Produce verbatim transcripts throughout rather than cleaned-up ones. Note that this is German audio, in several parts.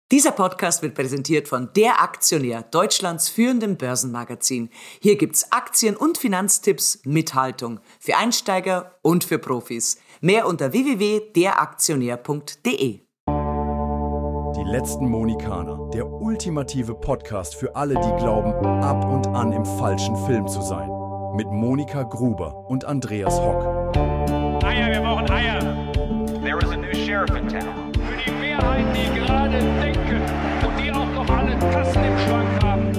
Dieser Podcast wird präsentiert von Der Aktionär, Deutschlands führendem Börsenmagazin. Hier gibt's Aktien- und Finanztipps mit Haltung für Einsteiger und für Profis. Mehr unter w w w punkt der aktionär punkt d e. Die letzten Monikaner, der ultimative Podcast für alle, die glauben, ab und an im falschen Film zu sein. Mit Monika Gruber und Andreas Hock. Eier, wir brauchen Eier. There is a new sheriff in town. Für die Mehrheit, die gerade denken und die auch noch alle Tassen im Schrank haben.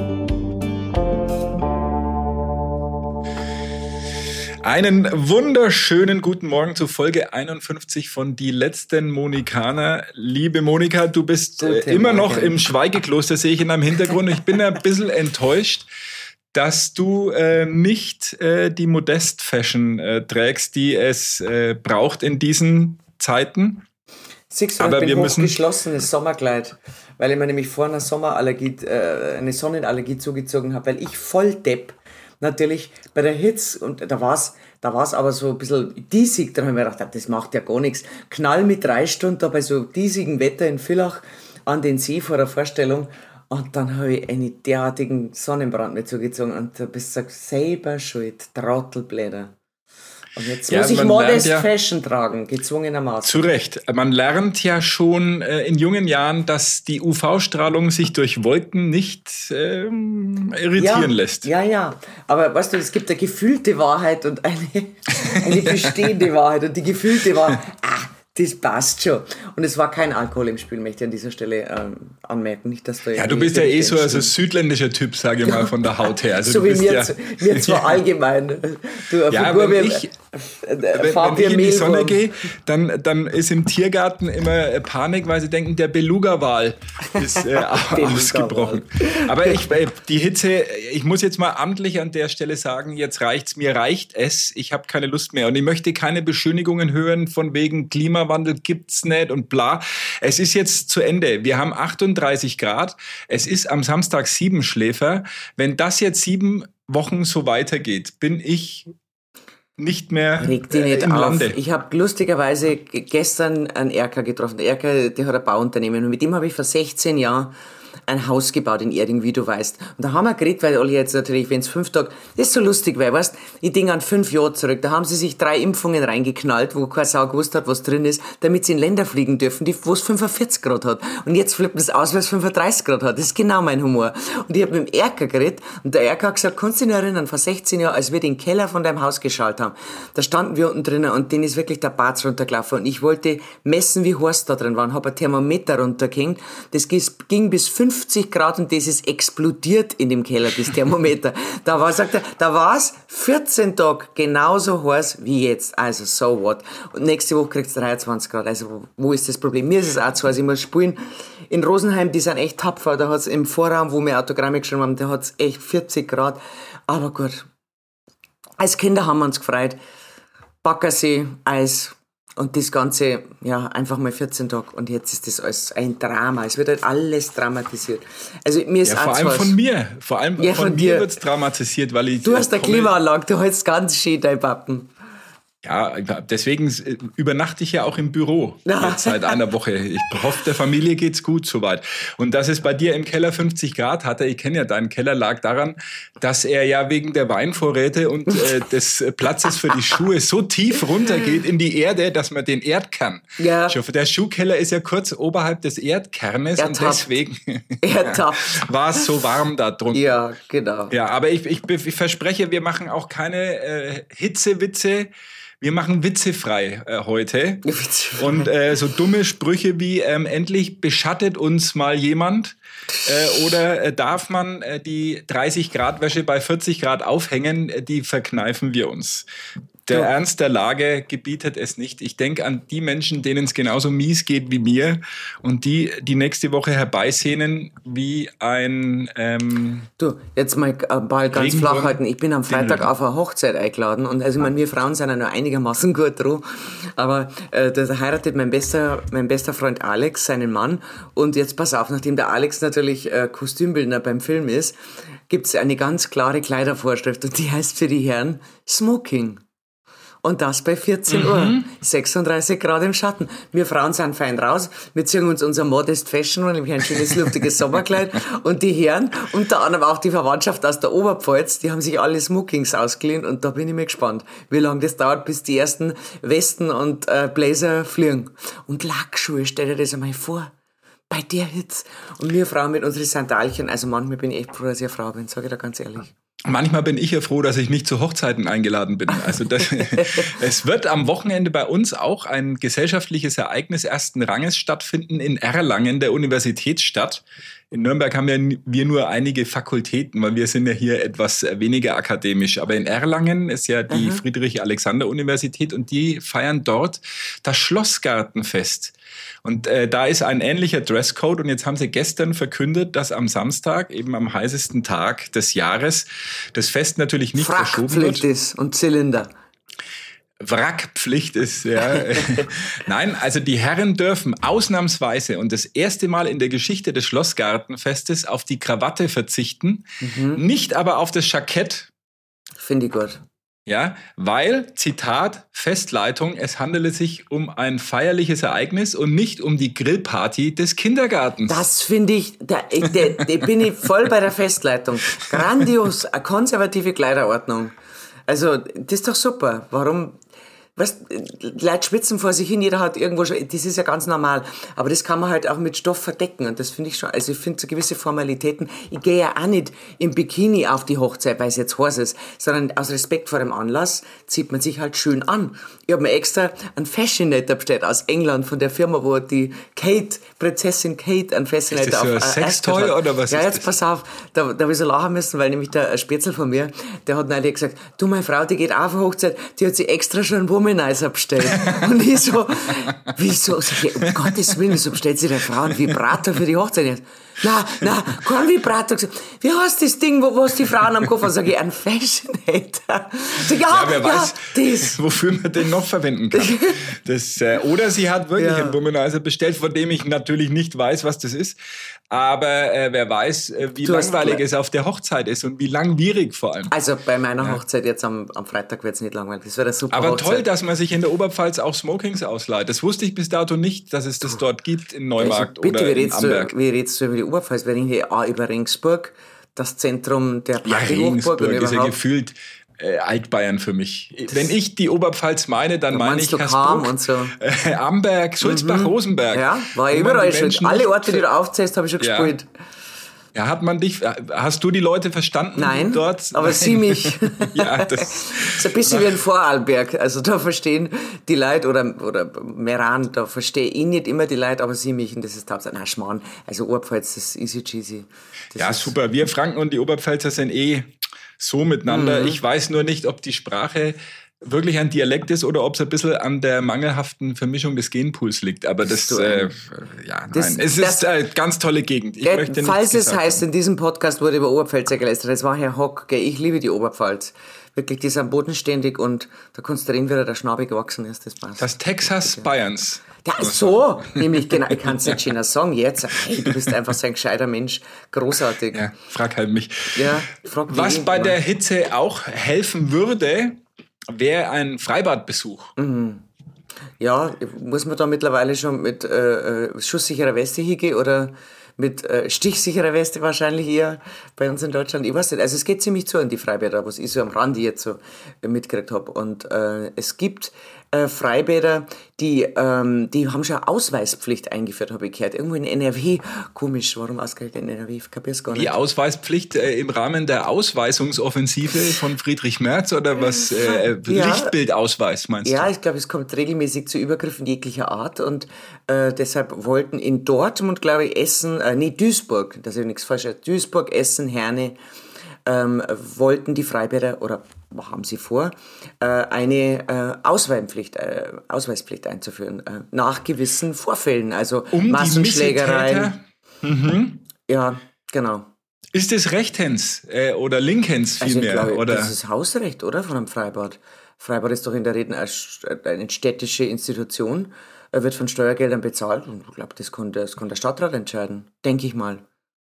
Einen wunderschönen guten Morgen zu Folge einundfünfzig von Die letzten Monikaner. Liebe Monika, du bist äh, immer noch im Schweigekloster, sehe ich in deinem Hintergrund. Ich bin ein bisschen enttäuscht, dass du äh, nicht äh, die Modest-Fashion äh, trägst, die es äh, braucht in diesen Zeiten. Siehst du, Aber ich wir bin müssen hochgeschlossenes Sommerkleid, weil ich mir nämlich vor einer Sommerallergie, äh, eine Sonnenallergie zugezogen habe, weil ich voll Depp natürlich bei der Hitze, und da war's, da war's aber so ein bisschen diesig, da habe ich mir gedacht, das macht ja gar nichts. Knall mit drei Stunden da bei so diesigem Wetter in Villach an den See vor der Vorstellung, und dann habe ich einen derartigen Sonnenbrand mir zugezogen und da bist du selber schuld, Trottelblätter. Und jetzt Ja, muss ich man Modest lernt ja- Fashion tragen, gezwungenermaßen. zu Recht. Man lernt ja schon äh, in jungen Jahren, dass die U V-Strahlung sich durch Wolken nicht ähm, irritieren ja, lässt. Ja, ja. Aber weißt du, es gibt eine gefühlte Wahrheit und eine, eine bestehende Wahrheit. Und die gefühlte Wahrheit, ah, das passt schon. Und es war kein Alkohol im Spiel, möchte ich an dieser Stelle ähm, anmerken. Nicht, dass da Ja, du irgendwie bist ja eh so Berichte also südländischer Typ, sage ich mal, von der Haut her. Also so du wie bist mir, ja, z- mir zwar allgemein. Du, eine Ja, Figur wenn wie- ich- äh, Wenn, Farb wenn wie ich ein in die Sonne Mehlwurm. gehe, dann, dann ist im Tiergarten immer äh, Panik, weil sie denken, der Beluga-Wal ist äh, Beluga-Wal. ausgebrochen. Aber ich, äh, die Hitze, ich muss jetzt mal amtlich an der Stelle sagen, jetzt reicht's, mir reicht es, ich habe keine Lust mehr. Und ich möchte keine Beschönigungen hören von wegen Klimawandel gibt's nicht und bla. Es ist jetzt zu Ende. Wir haben achtunddreißig Grad. Es ist am Samstag Siebenschläfer. Wenn das jetzt sieben Wochen so weitergeht, bin ich nicht mehr Reg dich äh, nicht im auf. Lande. Ich habe lustigerweise g- gestern einen Erker getroffen. Der Erker, der hat ein Bauunternehmen und mit dem habe ich vor sechzehn Jahren ein Haus gebaut in Erding, wie du weißt. Und da haben wir geredet, weil alle jetzt natürlich, wenn es fünf Tage, das ist so lustig, weil, weißt, ich denke an fünf Jahre zurück, da haben sie sich drei Impfungen reingeknallt, wo keine Sau gewusst hat, was drin ist, damit sie in Länder fliegen dürfen, die, wo es fünfundvierzig Grad hat. Und jetzt flippen es aus, weil es fünfunddreißig Grad hat. Das ist genau mein Humor. Und ich habe mit dem Erker geredet und der Erker hat gesagt, kannst du dich noch erinnern, vor sechzehn Jahren, als wir den Keller von deinem Haus geschaltet haben, da standen wir unten drinnen und denen ist wirklich der Bart runtergelaufen und ich wollte messen, wie heiß da drin war und habe ein Thermometer runtergehängt. Das ging bis fünfzig Grad und das ist explodiert in dem Keller, das Thermometer. Da war, sagt er, da war es vierzehn Tage genauso heiß wie jetzt. Also, so what. Und nächste Woche kriegst du dreiundzwanzig Grad. Also, wo, wo ist das Problem? Mir ist es auch zu heiß. Ich muss spielen. In Rosenheim, die sind echt tapfer. Da hat's im Vorraum, wo wir Autogramme geschrieben haben, da hat's echt vierzig Grad. Aber gut. Als Kinder haben wir uns gefreut. Baggersee, Eis. Und das Ganze, ja, einfach mal vierzehn Tage. Und jetzt ist das alles ein Drama. Es wird halt alles dramatisiert. Also, mir ist Ja, auch vor zu allem heiß. von mir. Vor allem Ja, von, von mir dir. wird's dramatisiert, weil ich. Du hast eine komme- Klimaanlage, du hältst ganz schön dein Pappen. Ja, deswegen äh, übernachte ich ja auch im Büro jetzt seit einer Woche. Ich hoffe, der Familie geht's gut soweit. Und dass es bei dir im Keller fünfzig Grad hatte, ich kenne ja deinen Keller, lag daran, dass er ja wegen der Weinvorräte und äh, des Platzes für die Schuhe so tief runtergeht in die Erde, dass man den Erdkern. Ja. Ich hoffe, der Schuhkeller ist ja kurz oberhalb des Erdkernes und Ertappt. deswegen Ertappt. war es so warm da drunter. Ja, genau. Ja, aber ich, ich, ich verspreche, wir machen auch keine äh, Hitzewitze. Wir machen witzefrei äh, heute. Witzefrei. Und äh, so dumme Sprüche wie ähm, endlich beschattet uns mal jemand äh, oder äh, darf man äh, die dreißig Grad Wäsche bei vierzig Grad aufhängen, äh, die verkneifen wir uns. Der Ja. Ernst der Lage gebietet es nicht. Ich denke an die Menschen, denen es genauso mies geht wie mir und die die nächste Woche herbeisehnen wie ein... Ähm, Du, jetzt mal äh, Ball ganz Regenwurm. flach halten. Ich bin am Freitag Den- auf eine Hochzeit eingeladen und also ich meine, wir Frauen sind ja noch einigermaßen gut dran, aber äh, da heiratet mein bester, mein bester Freund Alex, seinen Mann, und jetzt pass auf, nachdem der Alex natürlich äh, Kostümbildner beim Film ist, gibt's eine ganz klare Kleidervorschrift und die heißt für die Herren Smoking. Und das bei vierzehn Uhr. sechsunddreißig Grad im Schatten. Wir Frauen sind fein raus. Wir ziehen uns unser Modest Fashion an, nämlich ein schönes, luftiges Sommerkleid. Und die Herren, unter anderem auch die Verwandtschaft aus der Oberpfalz, die haben sich alle Smokings ausgeliehen. Und da bin ich mir gespannt, wie lange das dauert, bis die ersten Westen und äh, Blazer fliegen. Und Lackschuhe, stell dir das einmal vor. Bei der Hitze. Und wir Frauen mit unseren Sandalchen, also manchmal bin ich echt froh, dass ich eine Frau bin, sage ich da ganz ehrlich. Manchmal bin ich ja froh, dass ich nicht zu Hochzeiten eingeladen bin. Also das, es wird am Wochenende bei uns auch ein gesellschaftliches Ereignis ersten Ranges stattfinden in Erlangen, der Universitätsstadt. In Nürnberg haben wir, wir nur einige Fakultäten, weil wir sind ja hier etwas weniger akademisch. Aber in Erlangen ist ja die mhm. Friedrich-Alexander-Universität und die feiern dort das Schlossgartenfest. Und äh, da ist ein ähnlicher Dresscode und jetzt haben sie gestern verkündet, dass am Samstag, eben am heißesten Tag des Jahres, das Fest natürlich nicht verschoben wird. Frackpflicht ist und Zylinder. Wrackpflicht ist, ja. Nein, also die Herren dürfen ausnahmsweise und das erste Mal in der Geschichte des Schlossgartenfestes auf die Krawatte verzichten, mhm. nicht aber auf das Jackett. Finde ich gut. Ja, weil, Zitat, Festleitung, es handele sich um ein feierliches Ereignis und nicht um die Grillparty des Kindergartens. Das finde ich, da, da, da bin ich voll bei der Festleitung. Grandios, eine konservative Kleiderordnung. Also, das ist doch super. Warum... Weißt, Leute schwitzen vor sich hin, jeder hat irgendwo schon, das ist ja ganz normal, aber das kann man halt auch mit Stoff verdecken und das finde ich schon, also ich finde so gewisse Formalitäten, ich gehe ja auch nicht im Bikini auf die Hochzeit, weil es jetzt heiß ist, sondern aus Respekt vor dem Anlass zieht man sich halt schön an. Ich habe mir extra einen Fascinator bestellt aus England von der Firma, wo die Kate, Prinzessin Kate, einen Fascinator ist das so auf ein Sextoy oder was ja, ist jetzt das? Pass auf, da, da habe ich so lachen müssen, weil nämlich der Spätzl von mir, der hat neulich gesagt, du, meine Frau, die geht auf eine Hochzeit, die hat sich extra schon einen Womanizer bestellt. Und ich so, wieso? Sag ich, um Gottes Willen, wieso bestellt sich der Frau einen Vibrator für die Hochzeit jetzt? Na, na, kein Vibrator. Wie heißt das Ding, wo, wo es die Frauen am Koffer? Sag ich, ein Fascinator. So, ja, ja, wer ja, weiß, das. wofür man den noch verwenden kann. Das, äh, oder sie hat wirklich ja. einen Womanizer bestellt, von dem ich natürlich nicht weiß, was das ist. Aber äh, wer weiß, äh, wie du langweilig es auf der Hochzeit ist und wie langwierig vor allem. Also bei meiner ja. Hochzeit jetzt am, am Freitag wird es nicht langweilig. Das wird eine super Aber Hochzeit. toll, dass man sich in der Oberpfalz auch Smokings ausleiht. Das wusste ich bis dato nicht, dass es das dort gibt in Neumarkt also bitte, oder wie in Amberg. Du, wie redest du über die Oberpfalz? Wir reden hier auch über Regensburg, das Zentrum der ja, Partyhochburg. Regensburg ist ja gefühlt äh, Altbayern für mich. Das Wenn ich die Oberpfalz meine, dann da meine ich Kassburg, und so. äh, Amberg, Sulzbach, mhm. Rosenberg. Ja, war überall schon. Alle Orte, die du aufzählst, habe ich schon ja. gespielt. Ja, hat man dich, hast du die Leute verstanden? Nein, dort? aber Nein. sie mich. Ja, das ist ein bisschen wie ein Vorarlberg. Also da verstehen die Leute, oder, oder Meran, da verstehe ich nicht immer die Leute, aber sie mich, und das ist Tatsache. Na, Schmarrn. Also Oberpfalz, das ist easy cheesy. Das ja, super. Wir Franken und die Oberpfälzer sind eh so miteinander. Mhm. Ich weiß nur nicht, ob die Sprache wirklich ein Dialekt ist oder ob es ein bisschen an der mangelhaften Vermischung des Genpools liegt. Aber das, das äh, ja, nein. Das, es ist eine ganz tolle Gegend. Ich äh, möchte falls es heißt, haben. in diesem Podcast wurde über Oberpfälzer gelästert, das war Herr Hock, gell? Ich liebe die Oberpfalz. Wirklich, die sind bodenständig und da kannst du reden, wie der Schnabel gewachsen ist. Das passt. Das Texas ja. Bayerns. Ja, so, nämlich, genau, ich kann es nicht schöner sagen jetzt. Hey, du bist einfach so ein gescheiter Mensch, großartig. Ja, frag halt mich. Ja, frag Was wen, bei ja. der Hitze auch helfen würde, wäre ein Freibadbesuch. Mhm. Ja, muss man da mittlerweile schon mit äh, schusssicherer Weste hingehen oder mit äh, stichsicherer Weste wahrscheinlich eher bei uns in Deutschland? Ich weiß nicht. Also es geht ziemlich zu an die Freibäder, was ich so am Rande jetzt so äh, mitgekriegt habe. Und äh, es gibt äh, Freibäder, die, ähm, die haben schon Ausweispflicht eingeführt, habe ich gehört. Irgendwo in N R W. Komisch, warum ausgerechnet in N R W? Ich kapier's gar nicht. Die Ausweispflicht äh, im Rahmen der Ausweisungsoffensive von Friedrich Merz oder was? Äh, ja. Lichtbildausweis meinst ja, du? Ja, ich glaube, es kommt regelmäßig zu Übergriffen jeglicher Art und äh, deshalb wollten in Dortmund, glaube ich, Essen, äh, nee, Duisburg, das ist ja nichts falsch, Duisburg, Essen, Herne, ähm, wollten die Freibäder, oder haben sie vor, äh, eine äh, Ausweispflicht, äh, Ausweispflicht einzuführen, äh, nach gewissen Vorfällen, also um Massenschlägereien. Mhm. Ja, genau. Ist es Rechtshänds äh, oder Linkhänds vielmehr? Also, oder? Das ist Hausrecht, oder? Von einem Freibad. Freibad ist doch in der Regel eine städtische Institution, wird von Steuergeldern bezahlt und ich glaube, das kann, das kann der Stadtrat entscheiden, denke ich mal.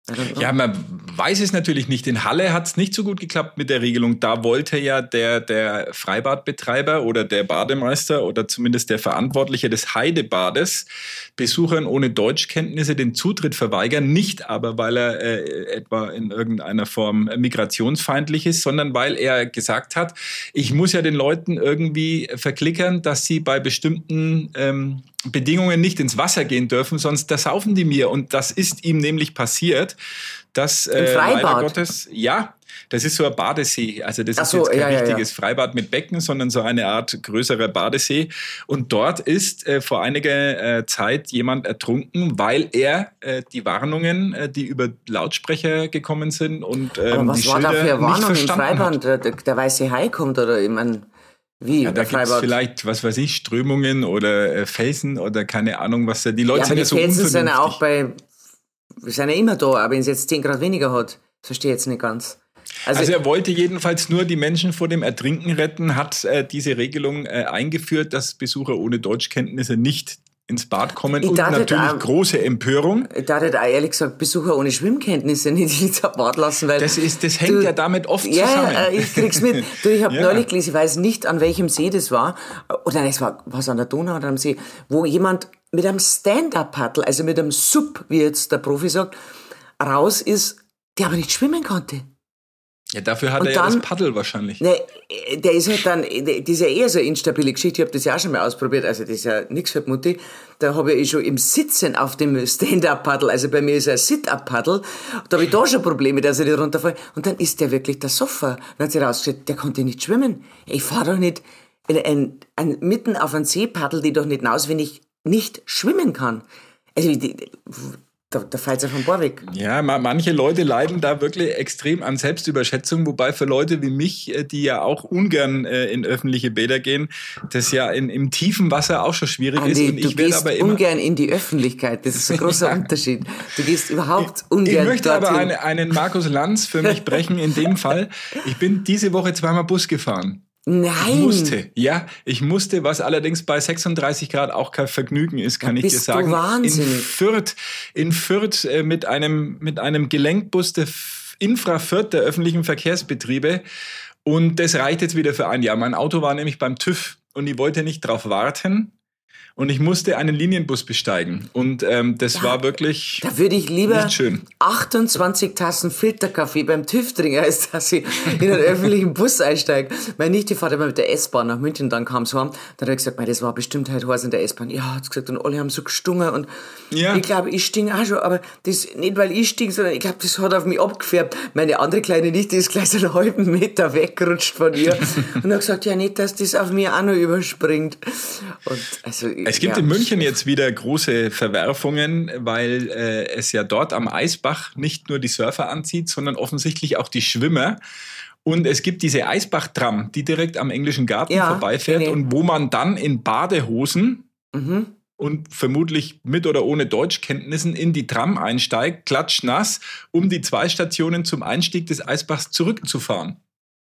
Ja, man weiß es natürlich nicht. In Halle hat es nicht so gut geklappt mit der Regelung. Da wollte ja der, der Freibadbetreiber oder der Bademeister oder zumindest der Verantwortliche des Heidebades Besuchern ohne Deutschkenntnisse den Zutritt verweigern. Nicht aber, weil er äh, etwa in irgendeiner Form migrationsfeindlich ist, sondern weil er gesagt hat, ich muss ja den Leuten irgendwie verklickern, dass sie bei bestimmten ähm, Bedingungen nicht ins Wasser gehen dürfen, sonst da saufen die mir. Und das ist ihm nämlich passiert, dass äh, leider Gottes, ja, das ist so ein Badesee. Also das Ach ist so, jetzt kein ja, ja, richtiges ja. Freibad mit Becken, sondern so eine Art größerer Badesee. Und dort ist äh, vor einiger äh, Zeit jemand ertrunken, weil er äh, die Warnungen, äh, die über Lautsprecher gekommen sind und ähm, Aber was die war Schilder da für eine nicht Warnung im verstanden Freibad? hat. Der, der, der weiße Hai kommt oder ich meine, wie? Ja, da gibt es vielleicht, was weiß ich, Strömungen oder äh, Felsen oder keine Ahnung, was da. Die Leute Ja, sind aber ja die so Felsen sind ja unvernünftig. auch bei, sind ja immer da, aber wenn es jetzt zehn Grad weniger hat, verstehe ich jetzt nicht ganz. Also, Also er wollte jedenfalls nur die Menschen vor dem Ertrinken retten, hat äh, diese Regelung äh, eingeführt, dass Besucher ohne Deutschkenntnisse nicht ins Bad kommen Ich und dachte, natürlich ähm, große Empörung. ich darf auch ehrlich gesagt Besucher ohne Schwimmkenntnisse nicht ins Bad lassen, weil Das, ist, das hängt du, ja damit oft ja, zusammen. Ja, ich krieg's mit. Du, ich habe Ja. neulich gelesen, ich weiß nicht, an welchem See das war, oder es war was an der Donau oder am See, wo jemand mit einem Stand-Up-Paddle, also mit einem Sub, wie jetzt der Profi sagt, raus ist, der aber nicht schwimmen konnte. Ja, dafür hat Und er ja dann- das Paddel wahrscheinlich. Ne, der ist halt dann, das ist ja eher so eine instabile Geschichte, ich habe das ja auch schon mal ausprobiert, also das ist ja nix für die Mutti. Da habe ich schon im Sitzen auf dem Stand-Up-Paddle, also bei mir ist ein Sit-Up-Paddle, da habe ich da schon Probleme, dass ich nicht runterfalle. Und dann ist der wirklich der Sofa. Dann hat sich rausgestellt, der konnte nicht schwimmen. Ich fahre doch nicht in ein, ein, mitten auf einen See paddel die doch nicht hinaus, wenn ich nicht schwimmen kann. Also die, da, da fällt es ja vom Bord weg. Ja, ma- manche Leute leiden da wirklich extrem an Selbstüberschätzung, wobei für Leute wie mich, äh, die ja auch ungern äh, in öffentliche Bäder gehen, das ja in, im tiefen Wasser auch schon schwierig ist. Andi, Und du ich werde gehst aber immer ungern in die Öffentlichkeit. Das ist ein großer Unterschied. Du gehst überhaupt ungern Ich möchte aber dorthin. eine, einen Markus Lanz für mich brechen in dem Fall. Ich bin diese Woche zweimal Bus gefahren. Nein! Ich musste, ja, ich musste, was allerdings bei sechsunddreißig Grad auch kein Vergnügen ist, kann ich dir bist du sagen. wahnsinnig. In Fürth, in Fürth äh, mit einem, mit einem Gelenkbus der F- Infra Fürth, der öffentlichen Verkehrsbetriebe. Und das reicht jetzt wieder für ein Jahr. Mein Auto war nämlich beim TÜV und ich wollte nicht drauf warten. Und ich musste einen Linienbus besteigen. Und ähm, das Ja, war wirklich Da würde ich lieber nicht schön. achtundzwanzig Tassen Filterkaffee beim TÜV trinken, als dass ich in einen öffentlichen Bus einsteige. Meine Nichte fährt immer mit der S-Bahn nach München, dann kam sie heim. Dann hat er gesagt, mei, das war bestimmt heute heiß in der S-Bahn. Ja, hat sie gesagt, und alle haben so gestungen. Und Ja. ich glaube, ich stinge auch schon, aber das nicht, weil ich stinge, sondern ich glaube, das hat auf mich abgefärbt. Meine andere kleine Nichte ist gleich so einen halben Meter weggerutscht von ihr und hat gesagt, ja, nicht, dass das auf mir auch noch überspringt. Und also, Es gibt ja. in München jetzt wieder große Verwerfungen, weil äh, es ja dort am Eisbach nicht nur die Surfer anzieht, sondern offensichtlich auch die Schwimmer. Und es gibt diese Eisbach-Tram, die direkt am Englischen Garten Ja, vorbeifährt nee. und wo man dann in Badehosen Mhm. und vermutlich mit oder ohne Deutschkenntnissen in die Tram einsteigt, klatschnass, um die zwei Stationen zum Einstieg des Eisbachs zurückzufahren.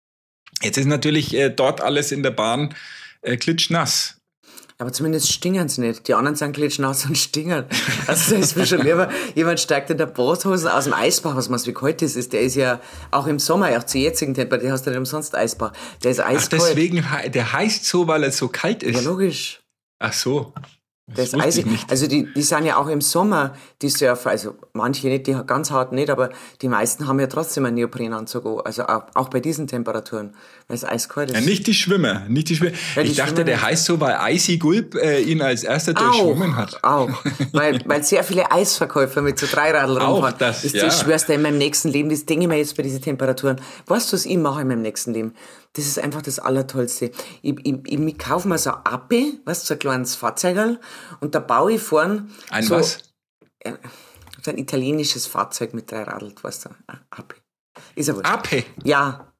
Jetzt ist natürlich äh, dort alles in der Bahn äh, klitschnass. Aber zumindest stingern sie nicht. Die anderen sind klitschnass und stingern. Also da ist mir schon lieber, jemand steigt in der Badhose aus dem Eisbach, was man wie kalt das ist. Der ist ja auch im Sommer, auch zu jetzigen Temperaturen, der hast du nicht umsonst Eisbach. Der ist Ach, eiskalt. deswegen, he- der heißt so, weil er so kalt Ja, ist. logisch. Ach so. Der Das ist wusste eisig. ich nicht. Also die, die sind ja auch im Sommer, die Surfer, also manche nicht, die ganz hart nicht, aber die meisten haben ja trotzdem einen Neoprenanzug an. Also auch, auch bei diesen Temperaturen, weil es eiskalt ist. Ja, nicht die Schwimmer, nicht die Schwimmer. Ja, die ich dachte, Schwimmer der nicht. heißt so, weil Icy Gulp äh, ihn als erster durchschwimmen hat. Auch, weil, weil sehr viele Eisverkäufer mit so Dreiradl Auch rumfahren. das, ist, ja. Ich schwör's dir, in meinem nächsten Leben, das denke ich mir jetzt bei diesen Temperaturen. Weißt du, was ich mache in meinem nächsten Leben? Das ist einfach das Allertollste. Ich, ich, ich, ich kaufe mir so ein Appe, weißt du, so ein kleines Fahrzeugl, und da baue ich vorn Ein so, was? äh, so ein italienisches Fahrzeug mit drei Radl, weißt du, ein Appe. Ist ja wurscht. Ape. Ja.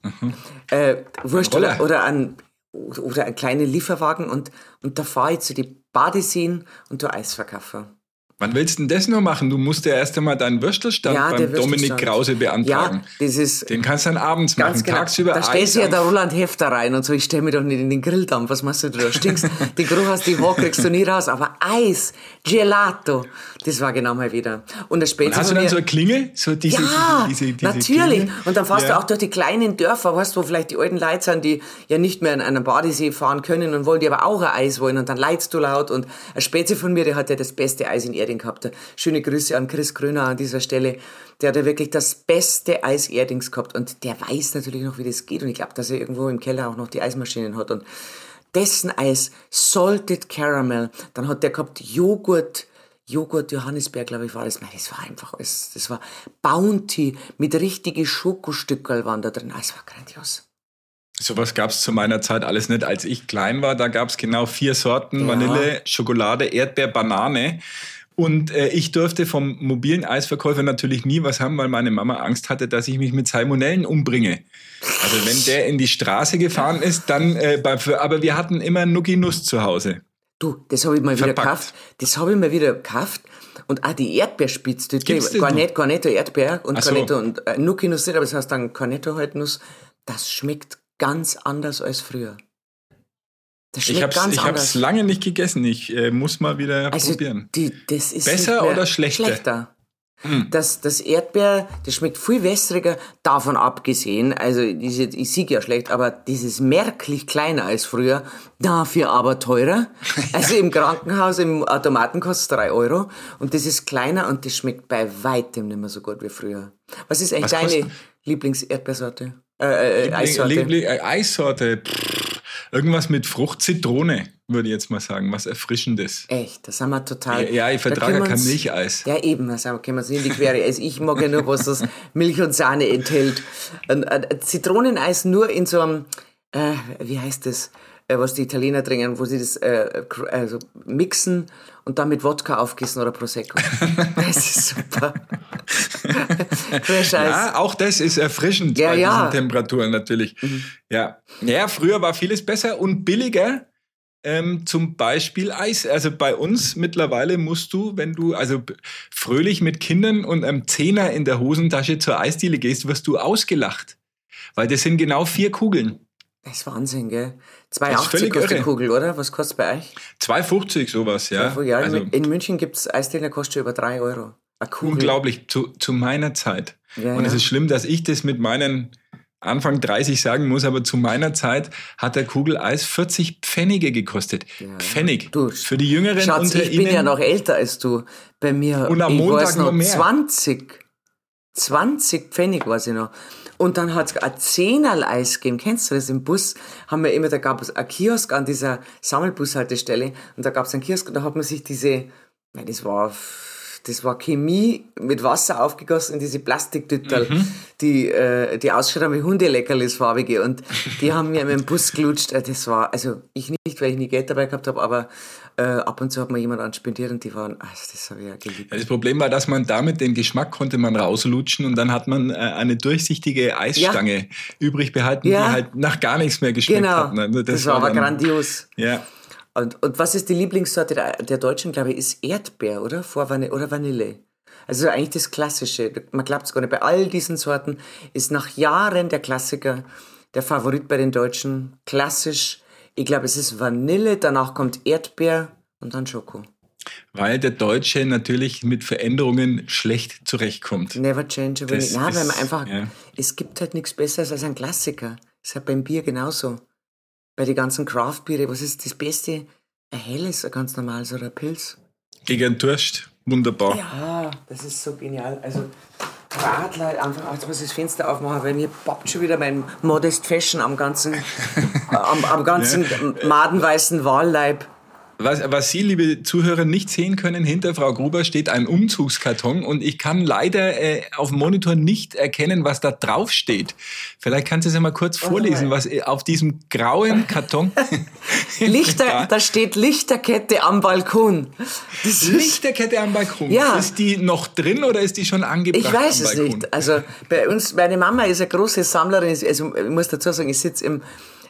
Äh, wurscht, Roller. oder, oder ein oder, oder ein kleiner Lieferwagen und, und da fahre ich zu die Badeseen und da Eis verkaufen. Wann willst du denn das noch machen? Du musst ja erst einmal deinen Würstelstand Ja, der beim Dominik Würstelstand. Krause beantragen. Ja, das ist Den kannst du dann abends ganz machen, genau. tagsüber Da stellst Eis du ja am- der Roland Hefter rein und so, ich stell mich doch nicht in den Grilldampf, was machst du da? Du stinkst, den Geruch aus die Haare kriegst du nie raus, aber Eis, Gelato, das war genau mal wieder. Und das Und Spätzle hast du von dann mir- so eine Klingel? So diese, ja, diese, diese, diese natürlich. Klingel? Und dann fährst Ja. du auch durch die kleinen Dörfer, weißt du, wo vielleicht die alten Leute sind, die ja nicht mehr in einen Badesee fahren können und wollen, die aber auch ein Eis wollen. Und dann leidst du laut. Und ein Spätzle von mir, der hat ja das beste Eis in Erding gehabt. Schöne Grüße an Chris Gröner an dieser Stelle. Der hat ja wirklich das beste Eis Erdings gehabt. Und der weiß natürlich noch, wie das geht. Und ich glaube, dass er irgendwo im Keller auch noch die Eismaschinen hat. Und dessen Eis, Salted Caramel, dann hat der gehabt Joghurt, Joghurt Johannisbeer, glaube ich, war das. Nein, das war einfach alles. Das war Bounty mit richtigen Schokostückerl waren da drin. Es war grandios. Sowas gab es zu meiner Zeit alles nicht. Als ich klein war, da gab es genau vier Sorten: Ja. Vanille, Schokolade, Erdbeer, Banane. Und äh, ich durfte vom mobilen Eisverkäufer natürlich nie was haben, weil meine Mama Angst hatte, dass ich mich mit Salmonellen umbringe. Also wenn der in die Straße gefahren ist, dann... Äh, bei, für, aber wir hatten immer Nuki Nuss zu Hause. Du, das habe ich mal wieder Verpackt. gekauft. Das habe ich mal wieder gekauft. Und auch die Erdbeerspitze, Gibt's das Garnet, noch? Cornetto Erdbeer und Ach so. Cornetto und äh, Nuki-Nuss nicht, aber das heißt dann Cornetto halt Nuss. Das schmeckt ganz anders als früher. Das schmeckt Ich habe ganz es anders. lange nicht gegessen. Ich äh, muss mal wieder Also probieren. die, das ist Besser nicht mehr oder schlechter? Schlechter. Das, das Erdbeer, das schmeckt viel wässriger, davon abgesehen, also diese, ich sieg ja schlecht, aber das ist merklich kleiner als früher, dafür aber teurer. Also im Krankenhaus, im Automaten kostet es drei Euro und das ist kleiner und das schmeckt bei weitem nicht mehr so gut wie früher. Was ist eigentlich Was deine kostet? Lieblings-Erdbeersorte? Äh, äh, Eissorte? Liebling, äh, Eissorte. Pff, irgendwas mit Frucht, Zitrone, würde ich jetzt mal sagen. Was Erfrischendes. Echt, das haben wir total. Ja, ja, ich Da vertrage können wir kein uns- Milcheis. Ja, eben, da sagen wir, können wir uns in die Quere. Also ich mag ja nur, was das Milch und Sahne enthält. Ein, ein Zitroneneis nur in so einem, äh, wie heißt das, äh, was die Italiener trinken, wo sie das äh, cr- also mixen und dann mit Wodka aufgießen oder Prosecco. Das ist super. Fresh Eis. Ja, auch das ist erfrischend Ja, bei ja. diesen Temperaturen natürlich. Ja. ja, früher war vieles besser und billiger. Ähm, zum Beispiel Eis. Also bei uns mittlerweile musst du, wenn du also b- fröhlich mit Kindern und einem Zehner in der Hosentasche zur Eisdiele gehst, wirst du ausgelacht. Weil das sind genau vier Kugeln. Das ist Wahnsinn, gell? zwei Das ist achtzig völlig kostet die irre. Kugel, oder? Was kostet bei euch? zwei fünfzig sowas, ja. Ja, Also in München gibt's Eisdiele, der kostet über drei Euro. Eine Kugel. unglaublich zu, zu meiner Zeit. Ja, und es ja. ist schlimm, dass ich das mit meinen Anfang dreißig sagen muss, aber zu meiner Zeit hat der Kugel Eis vierzig Pfennige gekostet. Pfennig. Du, Für die Jüngeren Schatz, unter ich bin Ihnen. ja noch älter als du. Bei mir, Und am ich Montag weiß noch, noch mehr. zwanzig. zwanzig Pfennig weiß ich noch. Und dann hat's ein Zehnerl-Eis gegeben. Kennst du das? Im Bus haben wir immer, da gab es einen Kiosk an dieser Sammelbushaltestelle. Und da gab es einen Kiosk und da hat man sich diese, nein, das war, das war Chemie mit Wasser aufgegossen in diese Plastiktütterl, Mhm. die, äh, die ausschaut haben wie Hundeleckerlis farbige. Und die haben mir im Bus gelutscht. Äh, Das war, also ich nicht, weil ich nie Geld dabei gehabt habe, aber äh, ab und zu hat mir jemand anspendiert und die waren, also das habe ich ja geliebt. Ja, das Problem war, dass man damit den Geschmack konnte man rauslutschen und dann hat man äh, eine durchsichtige Eisstange übrig behalten, Ja. die halt nach gar nichts mehr geschmeckt Genau, hat. Ne? das, war aber dann- grandios. Ja. Und, und was ist die Lieblingssorte der, der Deutschen, glaube ich, ist Erdbeer, oder? Vor Vanille, oder Vanille. Also eigentlich das Klassische. Man glaubt es gar nicht. Bei all diesen Sorten ist nach Jahren der Klassiker, der Favorit bei den Deutschen, klassisch. Ich glaube, es ist Vanille, danach kommt Erdbeer und dann Schoko. Weil der Deutsche natürlich mit Veränderungen schlecht zurechtkommt. Never change a winning. Das Nein, weil man ist- einfach, ja. es gibt halt nichts Besseres als ein Klassiker. Das ist halt beim Bier genauso. Bei den ganzen Craft-Biere, was ist das Beste? Ein helles, ein ganz normales oder ein Pilz. Gegen Durst, wunderbar. Ja, das ist so genial. Also, Radler, einfach, jetzt muss ich das Fenster aufmachen, weil mir poppt schon wieder mein Modest Fashion am ganzen, am, am ganzen madenweißen Wallleib. Was, was Sie, liebe Zuhörer, nicht sehen können, hinter Frau Gruber steht ein Umzugskarton und ich kann leider äh, auf dem Monitor nicht erkennen, was da drauf steht. Vielleicht kannst du es ja mal kurz vorlesen, was äh, auf diesem grauen Karton... Lichter, da steht Lichterkette am Balkon. Das ist, Lichterkette am Balkon. Ja. Ist die noch drin oder ist die schon angebracht ich weiß am es Balkon? nicht. Also bei uns, meine Mama ist eine große Sammlerin. Also ich muss dazu sagen, ich sitze im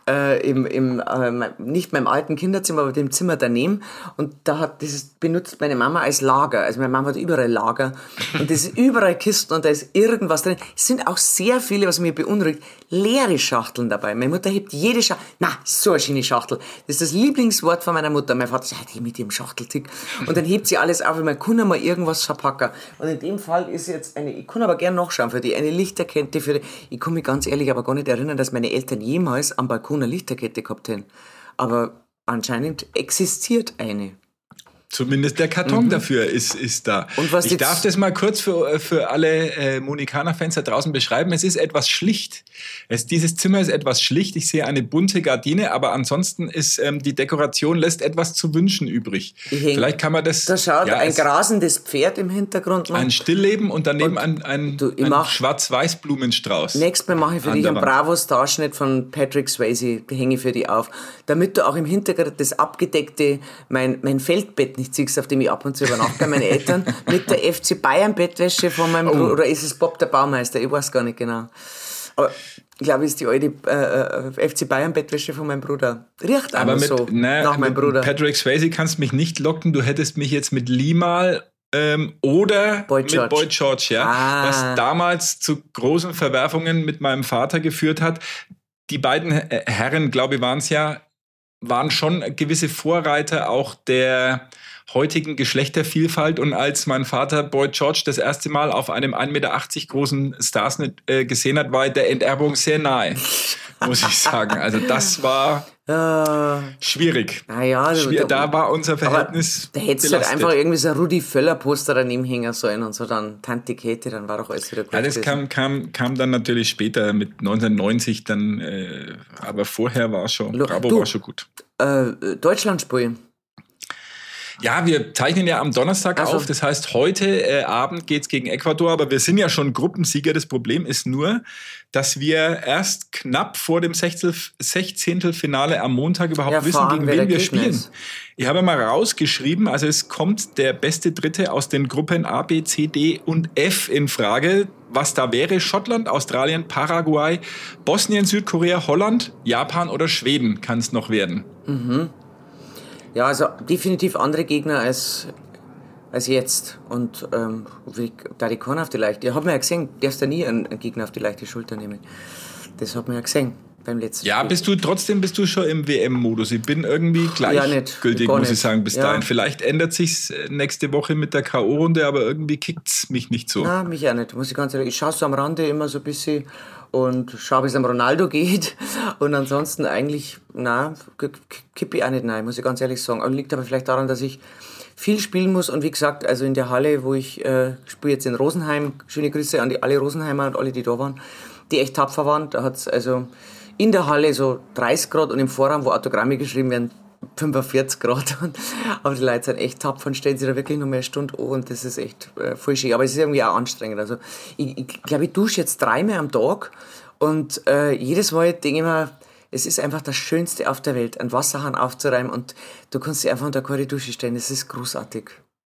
äh, im, im äh, nicht meinem alten Kinderzimmer, aber dem Zimmer daneben. Und da hat dieses benutzt meine Mama als Lager. Also meine Mama hat überall Lager. Und das ist überall Kisten und da ist irgendwas drin. Es sind auch sehr viele, was mich beunruhigt, leere Schachteln dabei. Meine Mutter hebt jede Schachtel. Na, so eine schöne Schachtel. Das ist das Lieblingswort von meiner Mutter. Mein Vater sagt, hey, mit dem Schachteltick. Und dann hebt sie alles auf und man kann mal irgendwas verpacken. Und in dem Fall ist jetzt eine, ich kann aber gerne nachschauen für die, eine Lichterkette für die, ich kann mich ganz ehrlich aber gar nicht erinnern, dass meine Eltern jemals am Balkon eine Lichterkette gehabt hätten. Aber anscheinend existiert eine. Zumindest der Karton mhm. dafür ist, ist da. Und was ich darf das mal kurz für, für alle äh, Monikaner-Fans da draußen beschreiben. Es ist etwas schlicht. Es, dieses Zimmer ist etwas schlicht. Ich sehe eine bunte Gardine, aber ansonsten ist ähm, die Dekoration lässt etwas zu wünschen übrig. Vielleicht kann man das... Da schaut ja, ein grasendes Pferd im Hintergrund. Ein Stillleben und daneben und ein, ein, du, ein Schwarz-Weiß-Blumenstrauß. Nächstes Mal mache ich für dich einen Bravo-Starschnitt von Patrick Swayze, hänge ich für dich auf. Damit du auch im Hintergrund das abgedeckte, mein, mein Feldbett nicht siehst, auf dem ich ab und zu übernachte bei meinen Eltern, mit der F C Bayern Bettwäsche von meinem oh. Bruder, oder ist es Bob der Baumeister, ich weiß gar nicht genau. Aber ich glaube, es ist die alte äh, F C Bayern Bettwäsche von meinem Bruder. Riecht aber mit, so na, nach meinem Bruder. Patrick Swayze kannst mich nicht locken, du hättest mich jetzt mit Limal ähm, oder Boy mit Boy George, ja, ah. was damals zu großen Verwerfungen mit meinem Vater geführt hat. Die beiden Herren, glaube ich, waren es ja, waren schon gewisse Vorreiter auch der heutigen Geschlechtervielfalt. Und als mein Vater Boy George das erste Mal auf einem ein Meter achtzig großen Starsnet äh, gesehen hat, war der Enterbung sehr nahe, muss ich sagen. Also das war uh, schwierig. Ja, Schwier- da war unser Verhältnis Da hättest du halt einfach irgendwie so ein Rudi Völler-Poster daneben hängen sollen und so dann Tante Käthe, dann war doch alles wieder gut. Ja, das kam, kam, kam dann natürlich später mit neunzehnhundertneunzig dann, äh, aber vorher war schon, Lo- Bravo du, war schon gut. Äh, Deutschland spielen. Ja, wir zeichnen ja am Donnerstag also. auf, das heißt, heute äh, Abend geht's gegen Ecuador, aber wir sind ja schon Gruppensieger. Das Problem ist nur, dass wir erst knapp vor dem Sechzehntelfinale am Montag überhaupt ja, wissen, gegen wen wir spielen. Ist. Ich habe mal rausgeschrieben, also es kommt der beste Dritte aus den Gruppen A, B, C, D und F in Frage. Was da wäre: Schottland, Australien, Paraguay, Bosnien, Südkorea, Holland, Japan oder Schweden kann es noch werden. Mhm. Ja, also definitiv andere Gegner als, als jetzt. Und ähm, da die keiner auf die leichte... Ich habe mir ja gesehen, du darfst ja nie einen, einen Gegner auf die leichte Schulter nehmen. Das hat man ja gesehen beim letzten Ja, Spiel. bist du trotzdem bist du schon im W M-Modus. Ich bin irgendwie gleichgültig, ja, muss nicht. ich sagen, bis ja. dahin. Vielleicht ändert sich's nächste Woche mit der K O-Runde, aber irgendwie kickt's mich nicht so. Nein, mich auch nicht, muss ich ganz ehrlich. Ich schaue so am Rande immer so ein bisschen und schaue, wie es am Ronaldo geht. Und ansonsten eigentlich, nein, kippe ich auch nicht rein, muss ich ganz ehrlich sagen. Liegt aber vielleicht daran, dass ich viel spielen muss. Und wie gesagt, also in der Halle, wo ich äh, spiele jetzt in Rosenheim, schöne Grüße an die, alle Rosenheimer und alle, die da waren, die echt tapfer waren. Da hat es also in der Halle so dreißig Grad und im Vorraum, wo Autogramme geschrieben werden, fünfundvierzig Grad. Aber die Leute sind echt tapfer und stellen sich da wirklich noch mehr eine Stunde an und das ist echt äh, voll schön. Aber es ist irgendwie auch anstrengend. Also ich, ich glaube, ich dusche jetzt dreimal am Tag und äh, jedes Mal denke ich mir, es ist einfach das Schönste auf der Welt, einen Wasserhahn aufzureiben und du kannst dich einfach unter eine Dusche stellen. Das ist großartig.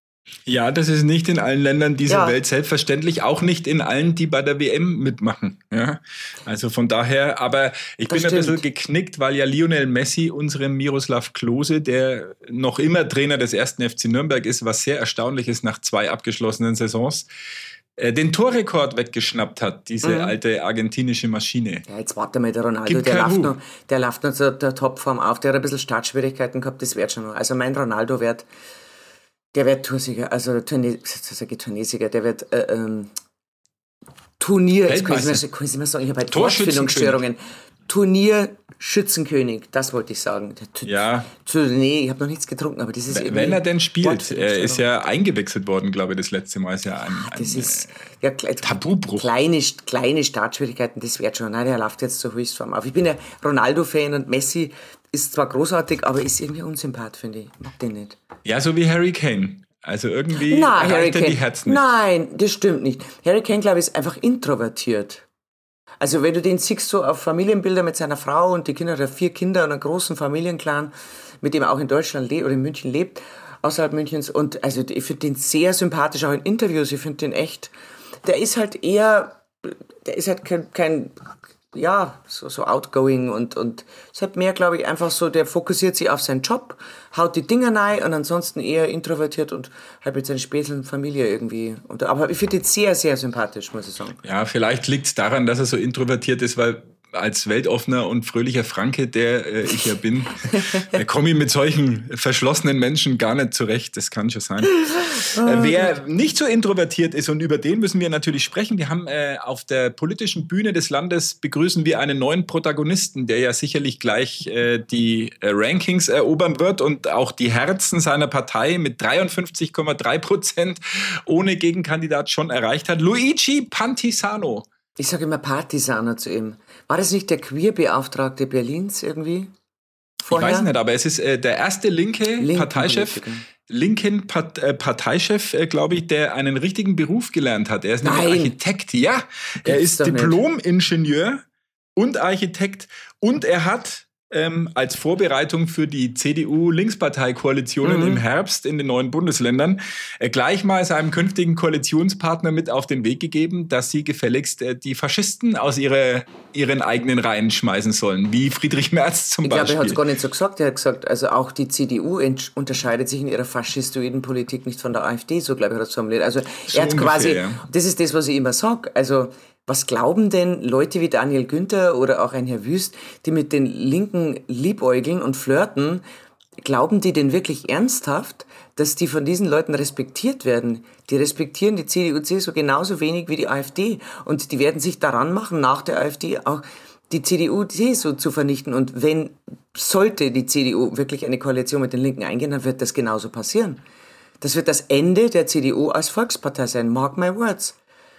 Ja, das ist nicht in allen Ländern dieser ja. Welt selbstverständlich, auch nicht in allen, die bei der W M mitmachen. Ja, also von daher, aber ich das bin stimmt. ein bisschen geknickt, weil ja Lionel Messi unserem Miroslav Klose, der noch immer Trainer des ersten F C Nürnberg ist, was sehr erstaunlich ist nach zwei abgeschlossenen Saisons, den Torrekord weggeschnappt hat, diese mhm. alte argentinische Maschine. Ja, jetzt warte mal, der Ronaldo, der läuft, noch, der läuft noch zur der Topform auf, der hat ein bisschen Startschwierigkeiten gehabt, das wird schon noch. Also mein Ronaldo wird, der wird Toursieger, also Tournee, Tourneesieger, der wird äh, ähm, Turnier, jetzt kann ich nicht mehr sagen, ich habe halt Wortfindungsstörungen. Turnierschützenkönig, das wollte ich sagen. Ja. Nee, ich habe noch nichts getrunken, aber das ist Wenn, wenn er denn spielt, er ist ja eingewechselt worden, glaube ich, das letzte Mal. Ist ja ein, ein das ist ja, Tabubruch. Kleine, kleine Startschwierigkeiten, das wird schon. Nein, der läuft jetzt zur Höchstform auf. Ich bin ja Ronaldo-Fan und Messi ist zwar großartig, aber ist irgendwie unsympath, finde ich. Ich mag den nicht. Ja, so wie Harry Kane. Also irgendwie Nein, erreicht er die Herzen nicht. Nein, das stimmt nicht. Harry Kane, glaube ich, ist einfach introvertiert. Also wenn du den siehst so auf Familienbilder mit seiner Frau und die Kinder, der vier Kinder und einen großen Familienclan, mit dem er auch in Deutschland lebt oder in München lebt, außerhalb Münchens. Und also ich finde den sehr sympathisch, auch in Interviews. Ich finde den echt, der ist halt eher, der ist halt kein, kein ja, so, so outgoing und, und es hat mehr, glaube ich, einfach so, der fokussiert sich auf seinen Job, haut die Dinger rein und ansonsten eher introvertiert und halt mit seiner späteren Familie irgendwie. Und, aber ich finde ihn sehr, sehr sympathisch, muss ich sagen. Ja, vielleicht liegt es daran, dass er so introvertiert ist, weil als weltoffener und fröhlicher Franke, der äh, ich ja bin, äh, komme ich mit solchen verschlossenen Menschen gar nicht zurecht. Das kann schon sein. Äh, wer nicht so introvertiert ist, und über den müssen wir natürlich sprechen. Wir haben äh, auf der politischen Bühne des Landes begrüßen wir einen neuen Protagonisten, der ja sicherlich gleich äh, die äh, Rankings erobern wird und auch die Herzen seiner Partei mit dreiundfünfzig Komma drei Prozent ohne Gegenkandidat schon erreicht hat. Luigi Pantisano. Ich sage immer Partisaner zu ihm. War das nicht der Queerbeauftragte Berlins irgendwie? Vorher? Ich weiß nicht, aber es ist äh, der erste linke Linken Parteichef, Politiker. linken Part, äh, Parteichef, äh, glaube ich, der einen richtigen Beruf gelernt hat. Er ist nämlich Nein. Architekt. Ja, er Gibt's ist doch nicht. Diplom-Ingenieur und Architekt und er hat ähm, als Vorbereitung für die C D U-Linkspartei-Koalitionen Mhm. im Herbst in den neuen Bundesländern äh, gleich mal seinem künftigen Koalitionspartner mit auf den Weg gegeben, dass sie gefälligst äh, die Faschisten aus ihre, ihren eigenen Reihen schmeißen sollen, wie Friedrich Merz zum Ich glaube, Beispiel. er hat es gar nicht so gesagt. Er hat gesagt, also auch die C D U ent- unterscheidet sich in ihrer faschistoiden Politik nicht von der AfD, so glaube ich, hat er es formuliert. Also So er hat ungefähr, quasi, ja. das ist das, was ich immer sage. Also was glauben denn Leute wie Daniel Günther oder auch ein Herr Wüst, die mit den Linken liebäugeln und flirten, glauben die denn wirklich ernsthaft, dass die von diesen Leuten respektiert werden? Die respektieren die C D U, C S U genauso wenig wie die AfD. Und die werden sich daran machen, nach der AfD auch die C D U, C S U zu vernichten. Und wenn, sollte die C D U wirklich eine Koalition mit den Linken eingehen, dann wird das genauso passieren. Das wird das Ende der C D U als Volkspartei sein. Mark my words.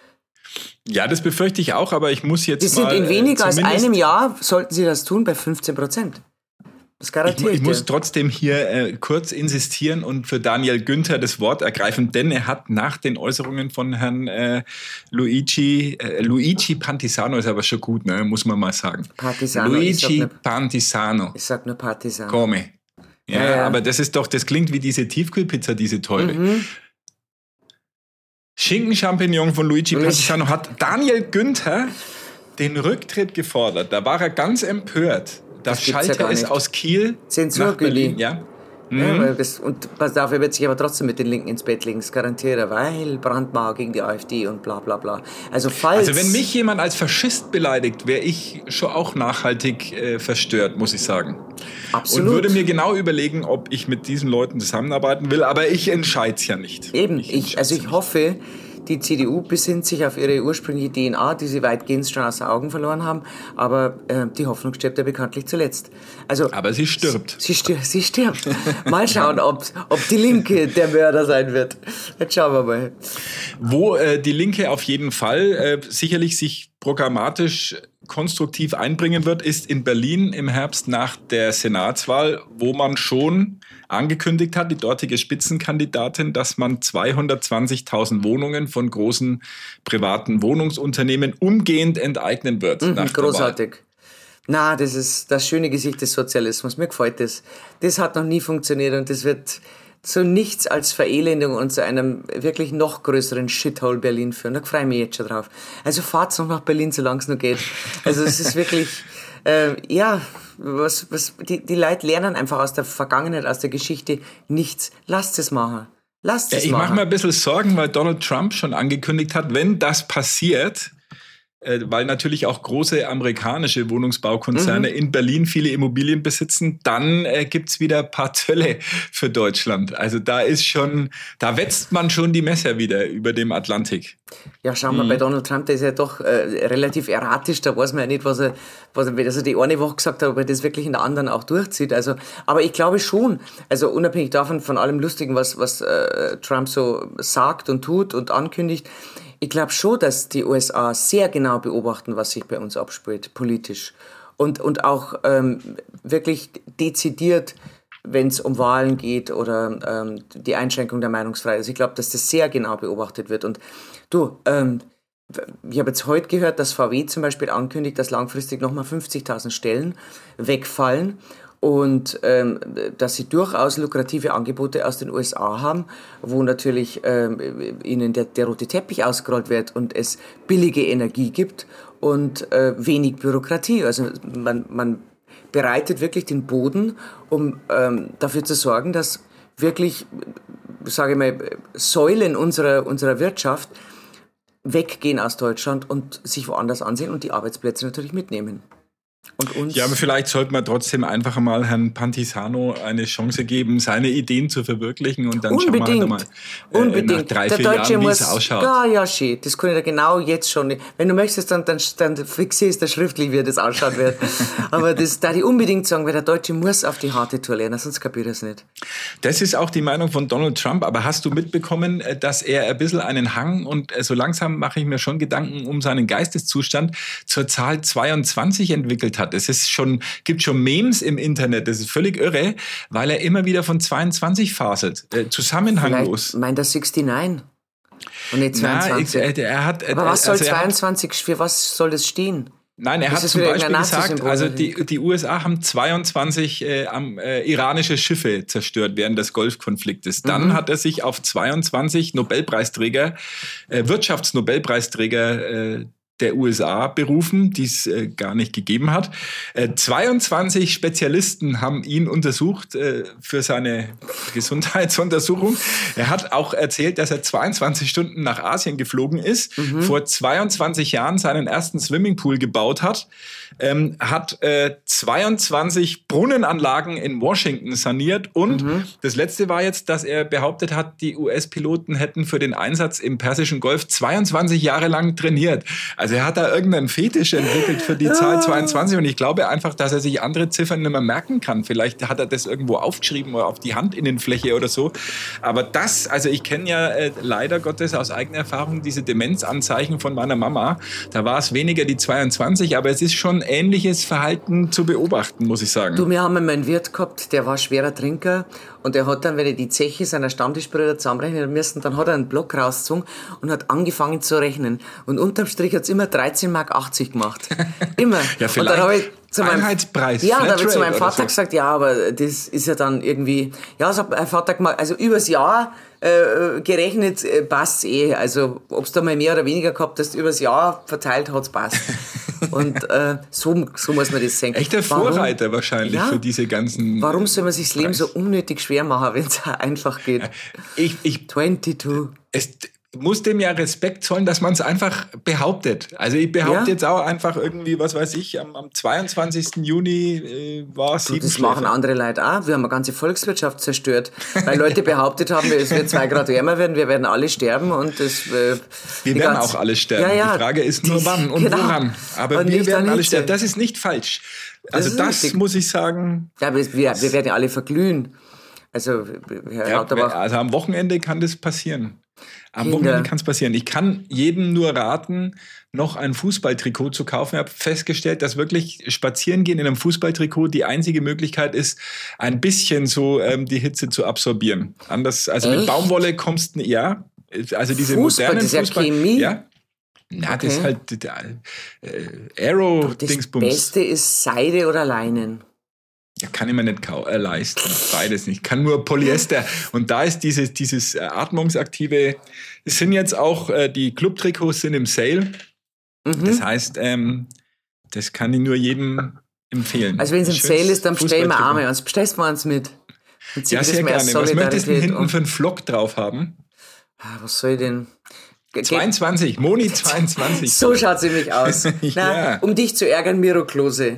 Ja, das befürchte ich auch, aber ich muss jetzt Die sind mal... in weniger äh, als zumindest- einem Jahr, sollten sie das tun, bei fünfzehn Prozent. Das Ich, garantiere ich, ich muss dir. trotzdem hier äh, kurz insistieren und für Daniel Günther das Wort ergreifen, denn er hat nach den Äußerungen von Herrn äh, Luigi, äh, Luigi Pantisano ist aber schon gut, ne, muss man mal sagen. Partisano, ich sag Luigi nur- Pantisano, Ich sag nur Partisan. komme. Ja, Ja, ja. aber das ist doch, das klingt wie diese Tiefkühlpizza, diese teure. Mhm. Schinken-Champignon von Luigi Ich- Pantisano hat Daniel Günther den Rücktritt gefordert. Da war er ganz empört. Da Das gibt's ja schallte gar es nicht. aus Kiel Zensur, nach Berlin. Güli. Ja. Ja, weil das, und pass auf, er wird sich aber trotzdem mit den Linken ins Bett legen, das garantiert er, weil Brandmauer gegen die AfD und bla bla bla. Also falls... Also wenn mich jemand als Faschist beleidigt, wäre ich schon auch nachhaltig äh, verstört, muss ich sagen. Absolut. Und würde mir genau überlegen, ob ich mit diesen Leuten zusammenarbeiten will, aber ich entscheide es ja nicht. Eben, Ich ich, entscheid's also ich nicht. hoffe, die C D U besinnt sich auf ihre ursprüngliche D N A, die sie weitgehend schon aus den Augen verloren haben, aber äh, die Hoffnung stirbt ja bekanntlich zuletzt. Also, Aber sie stirbt. Sie stirbt. Sie stirbt. Mal schauen, ob, ob die Linke der Mörder sein wird. Jetzt schauen wir mal. Wo äh, die Linke auf jeden Fall äh, sicherlich sich programmatisch konstruktiv einbringen wird, ist in Berlin im Herbst nach der Senatswahl, wo man schon angekündigt hat, die dortige Spitzenkandidatin, dass man zweihundertzwanzigtausend Wohnungen von großen privaten Wohnungsunternehmen umgehend enteignen wird. Mhm, nach der großartig. Na, das ist das schöne Gesicht des Sozialismus. Mir gefällt das. Das hat noch nie funktioniert und das wird zu nichts als Verelendung und zu einem wirklich noch größeren Shithole Berlin führen. Da freue ich mich jetzt schon drauf. Also fahrt's noch nach Berlin, solange es noch geht. Also es ist wirklich, äh, ja, was, was, die, die Leute lernen einfach aus der Vergangenheit, aus der Geschichte nichts. Lasst es machen. Lasst Ja, es ich machen. mache mir ein bisschen Sorgen, weil Donald Trump schon angekündigt hat, wenn das passiert, äh, weil natürlich auch große amerikanische Wohnungsbaukonzerne Mhm. in Berlin viele Immobilien besitzen, dann äh, gibt's wieder ein paar Zölle für Deutschland. Also da ist schon, da wetzt man schon die Messer wieder über dem Atlantik. Ja, schauen wir, bei Donald Trump, der ist ja doch äh, relativ erratisch, da weiß man ja nicht, was er, was er, dass er die eine Woche gesagt hat, ob er das wirklich in der anderen auch durchzieht. Also, aber ich glaube schon, also unabhängig davon, von allem Lustigen, was, was äh, Trump so sagt und tut und ankündigt, ich glaube schon, dass die U S A sehr genau beobachten, was sich bei uns abspielt, politisch. Und, und auch ähm, wirklich dezidiert, wenn es um Wahlen geht oder ähm, die Einschränkung der Meinungsfreiheit. Also ich glaube, dass das sehr genau beobachtet wird. Und du, ähm, ich habe jetzt heute gehört, dass V W zum Beispiel ankündigt, dass langfristig nochmal fünfzigtausend Stellen wegfallen und ähm, dass sie durchaus lukrative Angebote aus den U S A haben, wo natürlich ähm, ihnen der, der rote Teppich ausgerollt wird und es billige Energie gibt und äh, wenig Bürokratie. Also man, man bereitet wirklich den Boden, um ähm, dafür zu sorgen, dass wirklich, sage ich mal, Säulen unserer, unserer Wirtschaft weggehen aus Deutschland und sich woanders ansehen und die Arbeitsplätze natürlich mitnehmen. Und uns. Ja, aber vielleicht sollte man trotzdem einfach mal Herrn Pantisano eine Chance geben, seine Ideen zu verwirklichen und dann Unbedingt. schauen wir mal äh, Unbedingt. nach drei, der vier Deutsche Jahren, wie muss, es ausschaut. Ja, ja, schön. Das kann ich da genau jetzt schon. Wenn du möchtest, dann, dann, dann fixierst du schriftlich, wie das ausschauen wird. Aber das da ich unbedingt sagen, weil der Deutsche muss auf die harte Tour lernen, sonst kapiert er es nicht. Das ist auch die Meinung von Donald Trump. Aber hast du mitbekommen, dass er ein bisschen einen Hang und so langsam mache ich mir schon Gedanken um seinen Geisteszustand zur Zahl zweiundzwanzig entwickelt hat? Es ist schon gibt schon Memes im Internet, das ist völlig irre, weil er immer wieder von zweiundzwanzig faselt. Äh, zusammenhanglos. Vielleicht meint er neunundsechzig und nicht zweiundzwanzig. Na, ich, er hat, Aber was soll also zweiundzwanzig, hat, für was soll das stehen? Nein, er das hat zum Beispiel gesagt, also die, die die U S A haben zweiundzwanzig äh, am, äh, iranische Schiffe zerstört während des Golfkonfliktes. Dann mhm. hat er sich auf zweiundzwanzig Nobelpreisträger, äh, Wirtschaftsnobelpreisträger äh, der U S A berufen, die es äh, gar nicht gegeben hat. Äh, zweiundzwanzig Spezialisten haben ihn untersucht äh, für seine Gesundheitsuntersuchung. Er hat auch erzählt, dass er zweiundzwanzig Stunden nach Asien geflogen ist, mhm. vor zweiundzwanzig Jahren seinen ersten Swimmingpool gebaut hat, ähm, hat äh, zweiundzwanzig Brunnenanlagen in Washington saniert und mhm. das letzte war jetzt, dass er behauptet hat, die U S-Piloten hätten für den Einsatz im Persischen Golf zweiundzwanzig Jahre lang trainiert. Also er hat da irgendeinen Fetisch entwickelt für die Zahl zweiundzwanzig und ich glaube einfach, dass er sich andere Ziffern nicht mehr merken kann. Vielleicht hat er das irgendwo aufgeschrieben oder auf die Handinnenfläche oder so. Aber das, also ich kenne ja äh, leider Gottes aus eigener Erfahrung diese Demenzanzeichen von meiner Mama. Da war es weniger die zweiundzwanzig, aber es ist schon ähnliches Verhalten zu beobachten, muss ich sagen. Du, wir haben einmal einen Wirt gehabt, der war schwerer Trinker und er hat dann, wenn er die Zeche seiner Stammtischbrüder zusammenrechnen müssen, dann hat er einen Block rausgezogen und hat angefangen zu rechnen. Und unterm Strich hat es immer dreizehn Mark achtzig gemacht. Immer. Ja, vielleicht und dann habe ich zu meinem, Einheitspreis. Ja, da habe ich zu meinem Vater so. gesagt, ja, aber das ist ja dann irgendwie, ja, so mein Vater gemacht, also übers Jahr äh, gerechnet äh, passt eh. Also ob es da mal mehr oder weniger gehabt hast, übers Jahr verteilt hat es passt. Und äh, so, so muss man das sehen. Echter Vorreiter warum? wahrscheinlich ja, für diese ganzen... Warum soll man sich das Leben so unnötig schwer machen, wenn es einfach geht? Ich, ich, zweiundzwanzig. Es muss dem ja Respekt zollen, dass man es einfach behauptet. Also ich behaupte ja. jetzt auch einfach irgendwie, was weiß ich, am, am zweiundzwanzigsten Juni äh, war sieben Das machen andere Leute auch. Wir haben eine ganze Volkswirtschaft zerstört, weil Leute behauptet haben, es wird zwei Grad wärmer werden, wir werden alle sterben und das... Äh, wir werden auch alle sterben. Ja, ja, die Frage ist nur wann und genau. woran. Aber und wir werden alle sterben. Das ist nicht falsch. Also das, das muss ich sagen... Ja, aber wir, wir werden ja alle verglühen. Also, ja, aber also am Wochenende kann das passieren. Am Kinder. Wochenende kann es passieren. Ich kann jedem nur raten, noch ein Fußballtrikot zu kaufen. Ich habe festgestellt, dass wirklich spazieren gehen in einem Fußballtrikot die einzige Möglichkeit ist, ein bisschen so ähm, die Hitze zu absorbieren. Anders, also Echt? Mit Baumwolle kommst du, ja, also diese Fußball, modernen das ist Fußball, ja Chemie. Ja, na, okay. Das ist halt äh, Aero-Dingsbums. Das Beste ist Seide oder Leinen. Ja, kann ich mir nicht kau- äh, leisten. Beides nicht. Kann nur Polyester. Und da ist dieses, dieses äh, atmungsaktive, es sind jetzt auch, äh, die Club-Trikots sind im Sale. Mhm. Das heißt, ähm, das kann ich nur jedem empfehlen. Also wenn es im Sale ist, dann bestellen wir Arme uns. Bestellst du mal uns mit? Ja, sehr gerne. Was möchtest du hinten für einen Flock drauf haben? Was soll ich denn? zweiundzwanzig, Moni zweiundzwanzig. So schaut sie mich aus. Na, ja. Um dich zu ärgern, Miro Klose.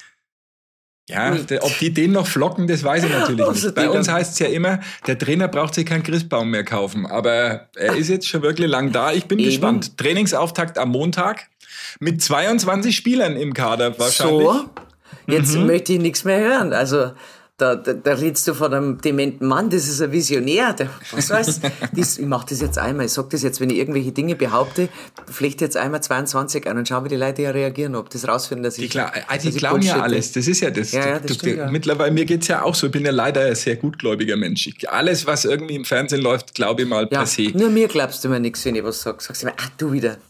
Ja, ob die den noch flocken, das weiß ich natürlich nicht. Bei uns heißt es ja immer, der Trainer braucht sich keinen Christbaum mehr kaufen. Aber er ist jetzt schon wirklich lang da. Ich bin Eben. gespannt. Trainingsauftakt am Montag mit zweiundzwanzig Spielern im Kader wahrscheinlich. So, jetzt mhm. möchte ich nichts mehr hören. Also da, da, da redest du von einem dementen Mann, das ist ein Visionär. Der, was weiß das, ich mache das jetzt einmal. Ich sage das jetzt, wenn ich irgendwelche Dinge behaupte, flechte jetzt einmal zweiundzwanzig ein und schau, wie die Leute ja reagieren, ob das rausfinden, dass ich... Die, klar, die dass glauben ich ja alles, das ist ja das. Ja, ja, das du, stimmt, du, ja. Mittlerweile, mir geht's ja auch so, ich bin ja leider ein sehr gutgläubiger Mensch. Ich, alles, was irgendwie im Fernsehen läuft, glaube ich mal ja, per se. Nur mir glaubst du mir nichts, wenn ich was sage. Sagst du mir, ah, du wieder.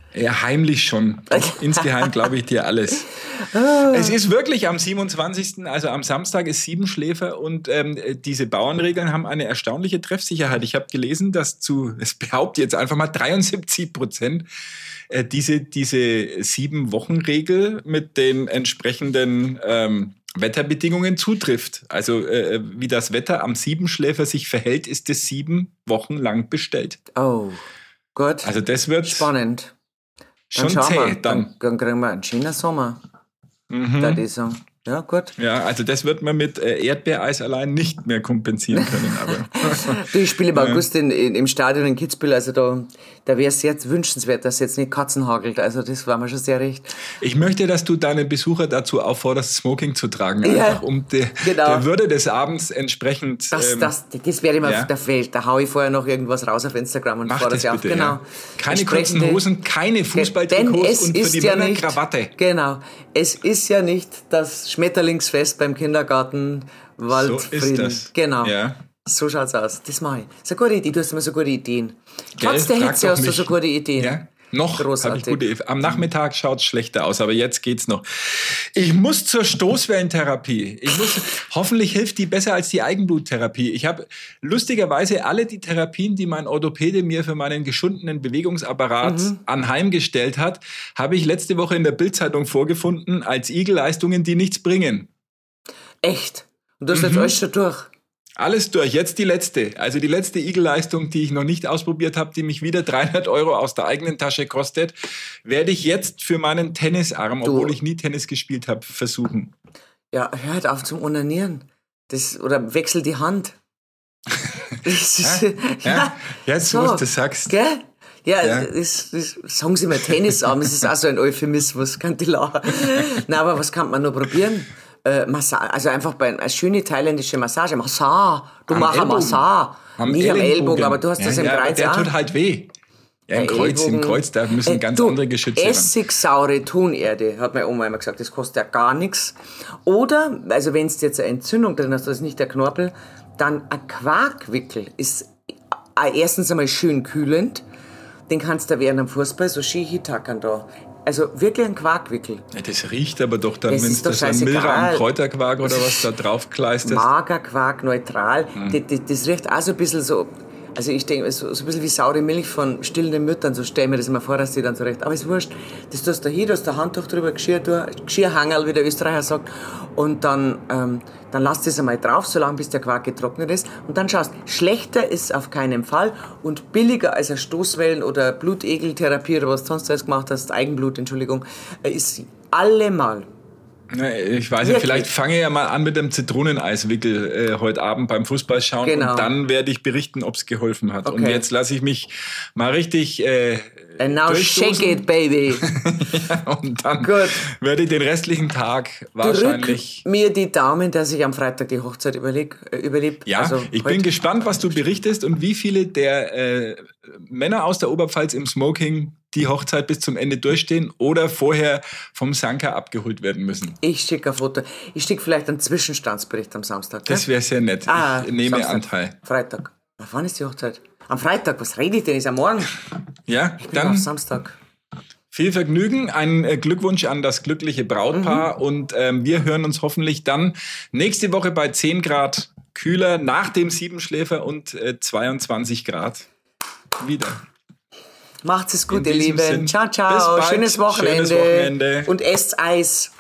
Ja, heimlich schon. Doch, insgeheim glaube ich dir alles. Es ist wirklich am siebenundzwanzigsten, also am Samstag ist Siebenschläfer und ähm, diese Bauernregeln haben eine erstaunliche Treffsicherheit. Ich habe gelesen, dass zu, es behauptet jetzt einfach mal dreiundsiebzig Prozent äh, diese, diese Sieben-Wochen-Regel mit den entsprechenden ähm, Wetterbedingungen zutrifft. Also äh, wie das Wetter am Siebenschläfer sich verhält, ist es sieben Wochen lang bestellt. Oh, gut. Also das wird spannend. Schon dann zäh. Wir, dann. dann. Dann kriegen wir einen schönen Sommer. Mhm. Da die so. Ja, gut. Ja, also das wird man mit äh, Erdbeereis allein nicht mehr kompensieren können. Aber du, ich spiele im August in, in, im Stadion in Kitzbühel, also da, da wäre es jetzt wünschenswert, dass jetzt nicht Katzen hagelt. Also das war mir schon sehr recht. Ich möchte, dass du deine Besucher dazu aufforderst, Smoking zu tragen, ja, einfach um de, genau. der Würde des Abends entsprechend... Das, ähm, das, das wäre immer ja. auf der Welt. Da hau ich vorher noch irgendwas raus auf Instagram und Mach fordere das sie auf. Bitte, genau. Ja. Keine kurzen Hosen, keine Fußballtrikots und für die ja Männer nicht, Krawatte. Genau. Es ist ja nicht das Schmetterlingsfest beim Kindergarten Waldfrieden. So ist das. Genau. Ja. So schaut's aus. Das mache ich. Das ist eine gute Idee. Du hast immer so gute Ideen. Gell? Trotz der Frag Hitze doch hast du mich. so gute Ideen. Ja? Noch habe ich Großartig. gute. Am Nachmittag schaut es schlechter aus, aber jetzt geht's noch. Ich muss zur Stoßwellentherapie. Ich muss, hoffentlich hilft die besser als die Eigenbluttherapie. Ich habe lustigerweise alle die Therapien, die mein Orthopäde mir für meinen geschundenen Bewegungsapparat mhm. anheimgestellt hat, habe ich letzte Woche in der Bild-Zeitung vorgefunden als Igelleistungen, die nichts bringen. Echt? Und du hast Mhm. jetzt alles schon durch? Alles durch. Jetzt die letzte. Also die letzte Igelleistung, die ich noch nicht ausprobiert habe, die mich wieder dreihundert Euro aus der eigenen Tasche kostet, werde ich jetzt für meinen Tennisarm, Du. obwohl ich nie Tennis gespielt habe, versuchen. Ja, hör halt auf zum Onanieren. Das, oder wechsel die Hand. Das ist, Ja, ja. Jetzt, wo du das sagst. Gell? Ja, Ja. Das, das, sagen Sie mal Tennisarm, das ist auch so ein Euphemismus, kann die lachen. Na, aber was kann man noch probieren? Äh, Massage, also einfach bei eine schöne thailändische Massage. Massage, du Am machst eine Ellbogen. Massage. Am Nicht am Ellenbogen. Ellbogen, aber du hast ja, das im ja, aber Kreuz der auch. tut halt weh. Ja, im Der Kreuz, im Ellbogen. Kreuz, da müssen Äh, ganz du, andere Geschütze ran. Essigsaure Tonerde, hat meine Oma immer gesagt, das kostet ja gar nichts. Oder, also wenn du jetzt eine Entzündung drin hast, das ist nicht der Knorpel, dann ein Quarkwickel ist erstens einmal schön kühlend. Den kannst du während dem Fußball so schön hintackern da. Also wirklich ein Quarkwickel. Ja, das riecht aber doch dann, Das wenn ist du doch so ein scheißegal. Milram Kräuterquark oder was da drauf kleistest. Magerquark, neutral. Mhm. Das, das, das riecht auch so ein bisschen so, also ich denke, so, so ein bisschen wie saure Milch von stillenden Müttern, so stell mir das immer vor, dass die dann so recht, aber ist wurscht. Das tust du hier, du hast ein Handtuch drüber, Geschirr, Geschirrhangerl, wie der Österreicher sagt, und dann, ähm, dann lass das einmal drauf, solange bis der Quark getrocknet ist, und dann schaust, schlechter ist auf keinen Fall und billiger als eine Stoßwellen- oder Blutegeltherapie oder was du sonst alles gemacht hast, Eigenblut, Entschuldigung, ist allemal. Na, ich weiß Wirklich? nicht, vielleicht fange ich ja mal an mit dem Zitroneneiswickel äh, heute Abend beim Fußball schauen Genau. und dann werde ich berichten, ob es geholfen hat. Okay. Und jetzt lasse ich mich mal richtig äh, And now durchstoßen. shake it, baby. Ja, und dann Gut. werde ich den restlichen Tag wahrscheinlich... Drück mir die Daumen, dass ich am Freitag die Hochzeit überleg, äh, überlebe. Ja, also ich heute. bin gespannt, was du berichtest und wie viele der äh, Männer aus der Oberpfalz im Smoking die Hochzeit bis zum Ende durchstehen oder vorher vom Sanker abgeholt werden müssen. Ich schicke ein Foto. Ich schicke vielleicht einen Zwischenstandsbericht am Samstag. Das gell? wäre sehr nett. Ah, ich nehme Samstag. Anteil. Freitag. Wann ist die Hochzeit? Am Freitag. Was rede ich denn? Ist am Morgen. Ja, Ich bin dann auf Samstag. viel Vergnügen, ein äh, Glückwunsch an das glückliche Brautpaar Mhm. und ähm, wir hören uns hoffentlich dann nächste Woche bei zehn Grad kühler nach dem Siebenschläfer und äh, zweiundzwanzig Grad wieder. Macht's es gut, In ihr diesem Lieben. Sinn. Ciao, Bis ciao. bald. Schönes Wochenende. Schönes Wochenende. Und esst Eis.